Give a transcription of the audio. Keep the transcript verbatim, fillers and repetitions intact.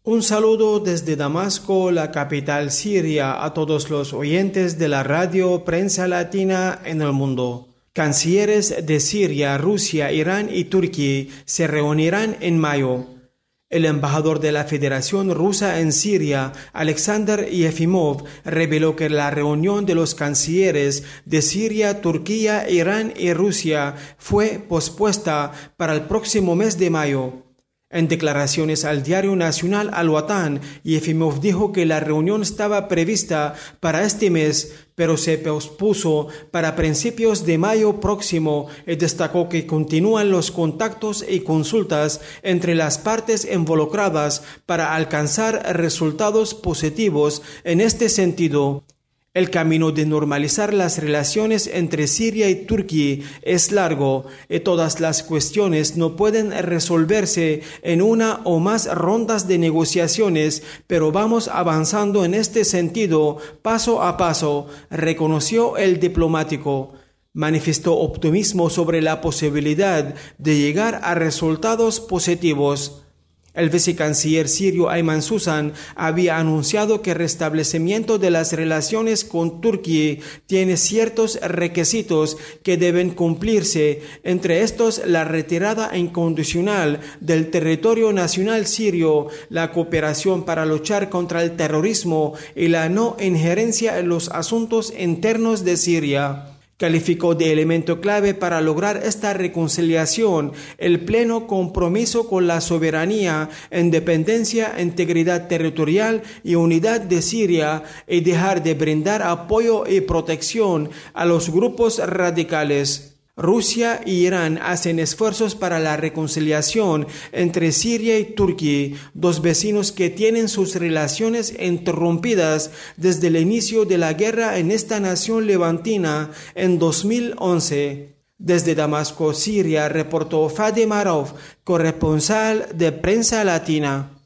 Un saludo desde Damasco, la capital siria, a todos los oyentes de la radio Prensa Latina en el mundo. Cancilleres de Siria, Rusia, Irán y Turquía se reunirán en mayo. El embajador de la Federación Rusa en Siria, Alexander Yefimov, reveló que la reunión de los cancilleres de Siria, Turquía, Irán y Rusia fue pospuesta para el próximo mes de mayo. En declaraciones al diario nacional Al-Watan, Yefimov dijo que la reunión estaba prevista para este mes, pero se pospuso para principios de mayo próximo y destacó que continúan los contactos y consultas entre las partes involucradas para alcanzar resultados positivos en este sentido. El camino de normalizar las relaciones entre Siria y Turquía es largo y todas las cuestiones no pueden resolverse en una o más rondas de negociaciones, pero vamos avanzando en este sentido paso a paso, reconoció el diplomático. Manifestó optimismo sobre la posibilidad de llegar a resultados positivos. El vicecanciller sirio Ayman Susan había anunciado que el restablecimiento de las relaciones con Turquía tiene ciertos requisitos que deben cumplirse, entre estos la retirada incondicional del territorio nacional sirio, la cooperación para luchar contra el terrorismo y la no injerencia en los asuntos internos de Siria. Calificó de elemento clave para lograr esta reconciliación el pleno compromiso con la soberanía, independencia, integridad territorial y unidad de Siria y dejar de brindar apoyo y protección a los grupos radicales. Rusia y Irán hacen esfuerzos para la reconciliación entre Siria y Turquía, dos vecinos que tienen sus relaciones interrumpidas desde el inicio de la guerra en esta nación levantina en dos mil once. Desde Damasco, Siria, reportó Fadi Marov, corresponsal de Prensa Latina.